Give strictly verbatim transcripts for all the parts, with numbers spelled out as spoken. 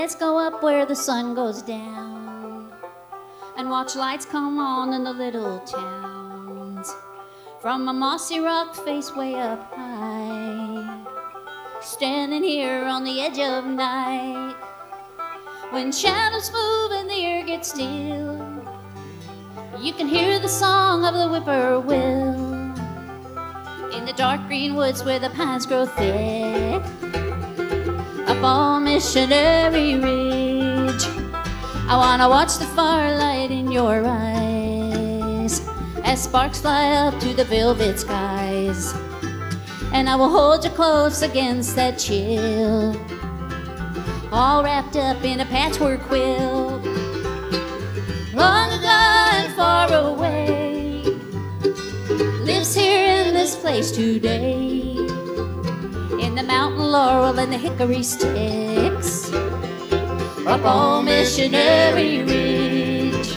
let's go up where the sun goes down and watch lights come on in the little towns. From a mossy rock face way up high, standing here on the edge of night. When shadows move and the air gets still, you can hear the song of the whippoorwill in the dark green woods where the pines grow thick, up on Missionary Ridge. I wanna watch the firelight in your eyes as sparks fly up to the velvet skies, and I will hold you close against that chill, all wrapped up in a patchwork quilt. Long ago and far away, lives here in this place today, in the mountain laurel and the hickory sticks, up on Missionary Ridge.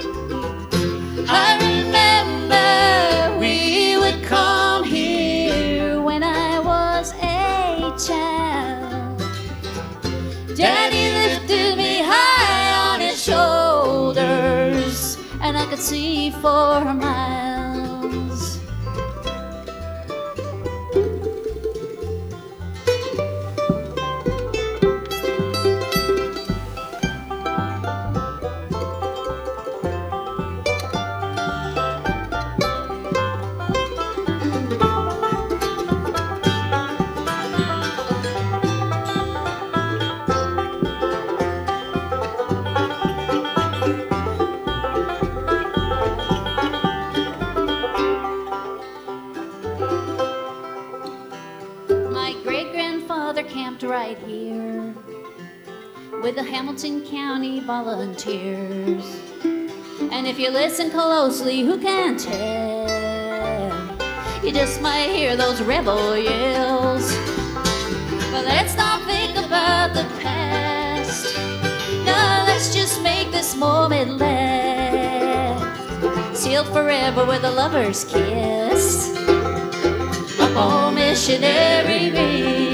I remember we would come here when I was a child. Daddy lifted me high on his shoulders, and I could see for miles. Camped right here with the Hamilton County Volunteers, and if you listen closely, who can tell? You just might hear those rebel yells. But let's not think about the past. No, let's just make this moment last, sealed forever with a lover's kiss, up on Missionary Ridge.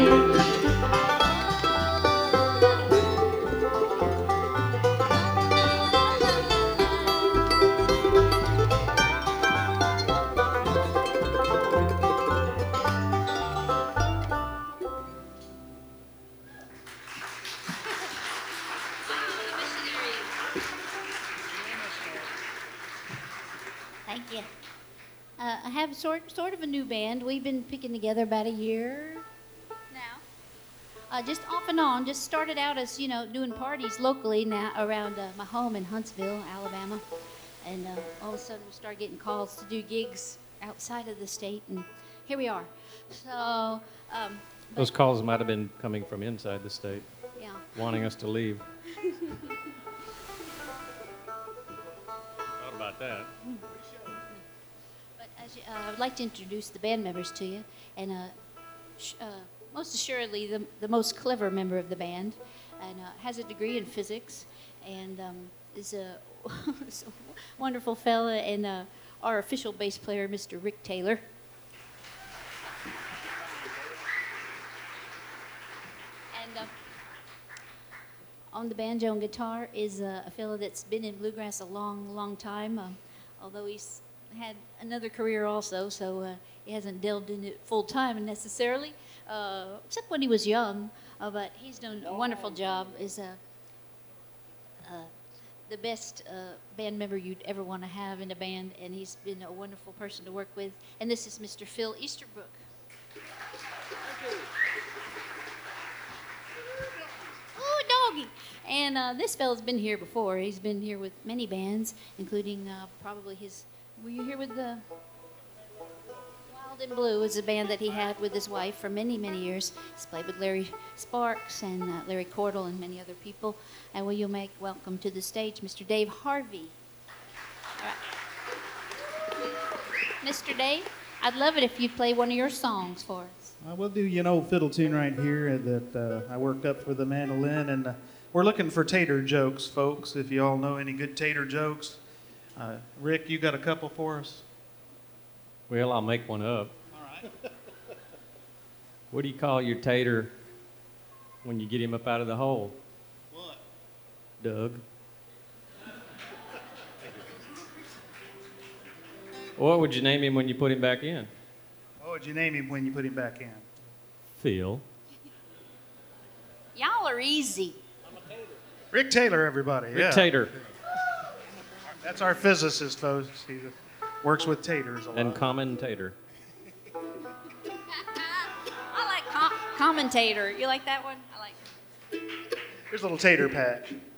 Thank you. Uh, I have sort sort of a new band. We've been picking together about a year now. Uh, just off and on. Just started out as, you know, doing parties locally now around uh, my home in Huntsville, Alabama. And uh, all of a sudden we started getting calls to do gigs outside of the state, and here we are. So um, those calls might have been coming from inside the state, yeah, wanting us to leave. Thought about that. But as you, uh, I would like to introduce the band members to you, and uh, sh- uh, most assuredly the, the most clever member of the band, and uh, has a degree in physics, and um, is a, is a wonderful fella, and uh, our official bass player, Mister Rick Taylor. And uh, on the banjo and guitar is uh, a fellow that's been in bluegrass a long, long time, uh, although he's had another career also, so uh, he hasn't delved in it full time necessarily, uh, except when he was young. Uh, but he's done a wonderful job. Is uh, uh, the best uh, band member you'd ever want to have in a band, and he's been a wonderful person to work with. And this is Mister Phil Easterbrook. Oh, doggy! And uh, this fella's been here before. He's been here with many bands, including uh, probably his. Were you here with the Wild and Blue? Is a band that he had with his wife for many, many years. He's played with Larry Sparks and uh, Larry Cordell and many other people. And will you make welcome to the stage, Mister Dave Harvey? All right. Mister Dave, I'd love it if you'd play one of your songs for us. Uh, we'll do, you know, fiddle tune right here that uh, I worked up for the mandolin, and uh, we're looking for tater jokes, folks. If you all know any good tater jokes, uh, Rick, you got a couple for us? Well, I'll make one up. All right. What do you call your tater when you get him up out of the hole? Doug. What would you name him when you put him back in? What would you name him when you put him back in? Phil. Y'all are easy. Rick Taylor, everybody. Rick yeah. Tater. That's our physicist, folks. He works with taters a lot. And commentator. I like com- commentator. You like that one? I like. Here's a little tater patch.